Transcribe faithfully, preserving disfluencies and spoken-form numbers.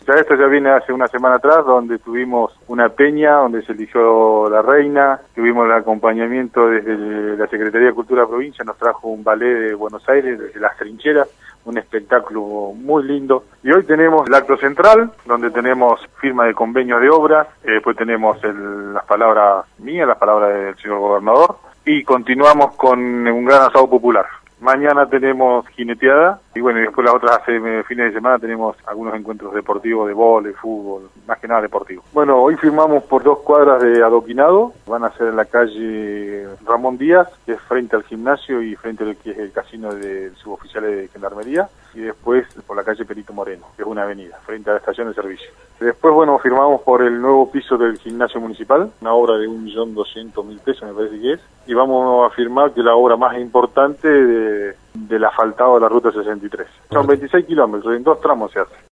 Ya esto ya viene hace una semana atrás, donde tuvimos una peña, donde se eligió la reina, tuvimos el acompañamiento desde la Secretaría de Cultura de la provincia, nos trajo un ballet de Buenos Aires, desde las trincheras, un espectáculo muy lindo. Y hoy tenemos el acto central, donde tenemos firma de convenios de obra, eh, después tenemos el, las palabras mías, las palabras del señor gobernador, y continuamos con un gran asado popular. Mañana tenemos jineteada y bueno, y después las otras eh, fines de semana tenemos algunos encuentros deportivos de vóley, fútbol, más que nada deportivo. Bueno, hoy firmamos por dos cuadras de adoquinado, van a ser en la calle Ramón Díaz, que es frente al gimnasio y frente al que es el casino de suboficiales de Gendarmería, y después por la calle Perito Moreno, que es una avenida, frente a la estación de servicio. Después, bueno, firmamos por el nuevo piso del gimnasio municipal, una obra de un millón doscientos mil pesos me parece que es, y vamos a firmar que es la obra más importante de, del asfaltado de la ruta sesenta y tres. Son veintiséis kilómetros, en dos tramos se hace.